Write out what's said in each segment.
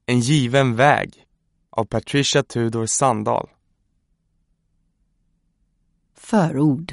En given väg av Patricia Tudor Sandahl. Förord.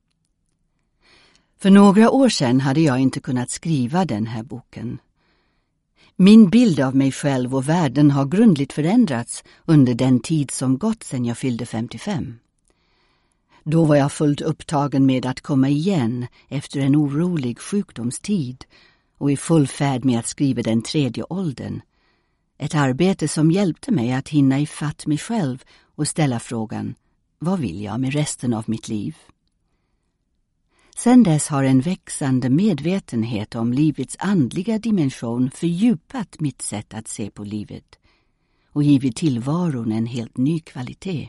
För några år sedan hade jag inte kunnat skriva den här boken. Min bild av mig själv och världen har grundligt förändrats under den tid som gått sedan jag fyllde 55. Då var jag fullt upptagen med att komma igen efter en orolig sjukdomstid och i full färd med att skriva den tredje åldern. Ett arbete som hjälpte mig att hinna ifatt mig själv och ställa frågan: vad vill jag med resten av mitt liv? Sedan dess har en växande medvetenhet om livets andliga dimension fördjupat mitt sätt att se på livet och givit tillvaron en helt ny kvalitet.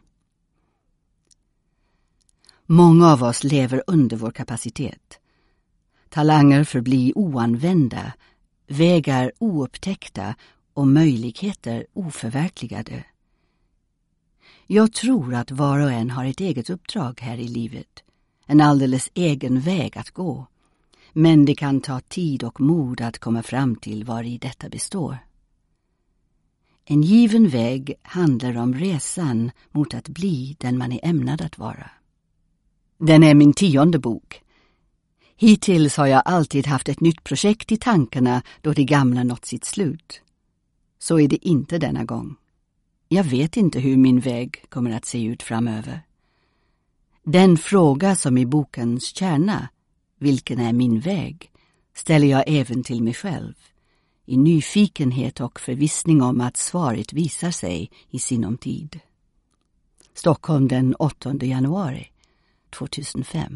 Många av oss lever under vår kapacitet. Talanger förblir oanvända, vägar oupptäckta och möjligheter oförverkligade. Jag tror att var och en har ett eget uppdrag här i livet, en alldeles egen väg att gå, men det kan ta tid och mod att komma fram till var i detta består. En given väg handlar om resan mot att bli den man är ämnad att vara. Den är min 10:e bok. Hittills har jag alltid haft ett nytt projekt i tankarna då det gamla nått sitt slut. Så är det inte denna gång. Jag vet inte hur min väg kommer att se ut framöver. Den fråga som är bokens kärna, vilken är min väg, ställer jag även till mig själv, i nyfikenhet och förvissning om att svaret visar sig i sinom tid. Stockholm den 8 januari 2005.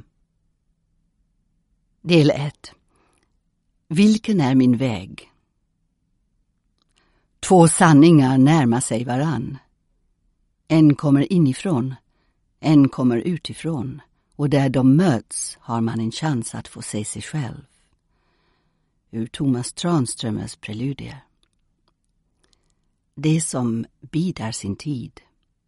Del 1. Vilken är min väg? Två sanningar närmar sig varann. En kommer inifrån, en kommer utifrån, och där de möts har man en chans att få se sig själv. Ur Thomas Tranströmers preludier. Det som bidar sin tid.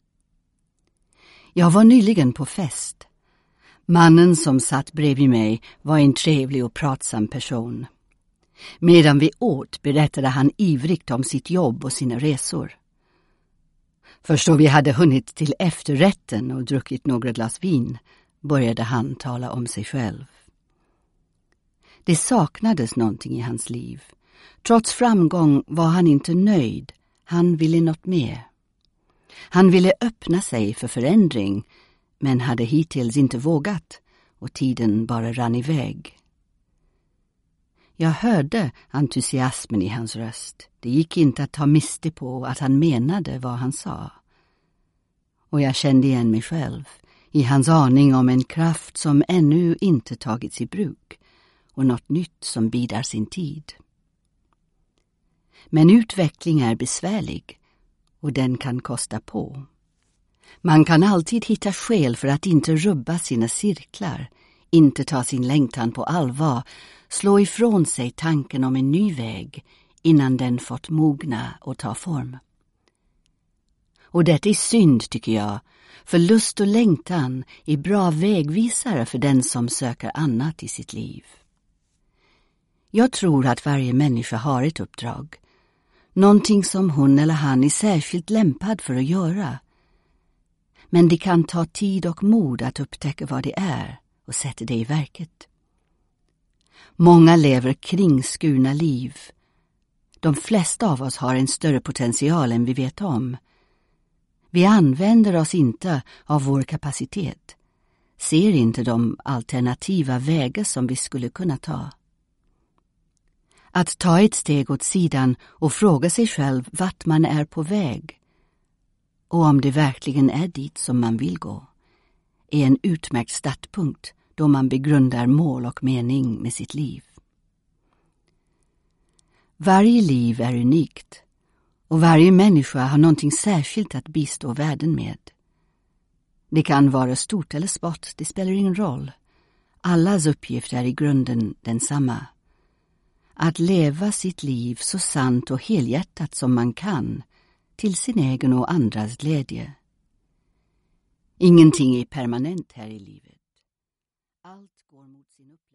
Jag var nyligen på fest. Mannen som satt bredvid mig var en trevlig och pratsam person. Medan vi åt berättade han ivrigt om sitt jobb och sina resor. Först då vi hade hunnit till efterrätten och druckit några glas vin började han tala om sig själv. Det saknades någonting i hans liv. Trots framgång var han inte nöjd. Han ville något mer. Han ville öppna sig för förändring, men hade hittills inte vågat, och tiden bara rann iväg. Jag hörde entusiasmen i hans röst. Det gick inte att ta miste på att han menade vad han sa. Och jag kände igen mig själv i hans aning om en kraft som ännu inte tagits i bruk och något nytt som bidar sin tid. Men utveckling är besvärlig och den kan kosta på. Man kan alltid hitta skäl för att inte rubba sina cirklar, inte ta sin längtan på allvar, slå ifrån sig tanken om en ny väg innan den fått mogna och ta form. Och det är synd, tycker jag, för lust och längtan är bra vägvisare för den som söker annat i sitt liv. Jag tror att varje människa har ett uppdrag, någonting som hon eller han är särskilt lämpad för att göra. Men det kan ta tid och mod att upptäcka vad det är och sätta det i verket. Många lever kringskurna liv. De flesta av oss har en större potential än vi vet om. Vi använder oss inte av vår kapacitet, ser inte de alternativa vägar som vi skulle kunna ta. Att ta ett steg åt sidan och fråga sig själv vart man är på väg och om det verkligen är dit som man vill gå är en utmärkt startpunkt då man begrundar mål och mening med sitt liv. Varje liv är unikt och varje människa har någonting särskilt att bistå världen med. Det kan vara stort eller smått, det spelar ingen roll. Allas uppgift är i grunden densamma. Att leva sitt liv så sant och helhjärtat som man kan, till sin egen och andras glädje. Ingenting är permanent här i livet. Allt går mot sin uppgift.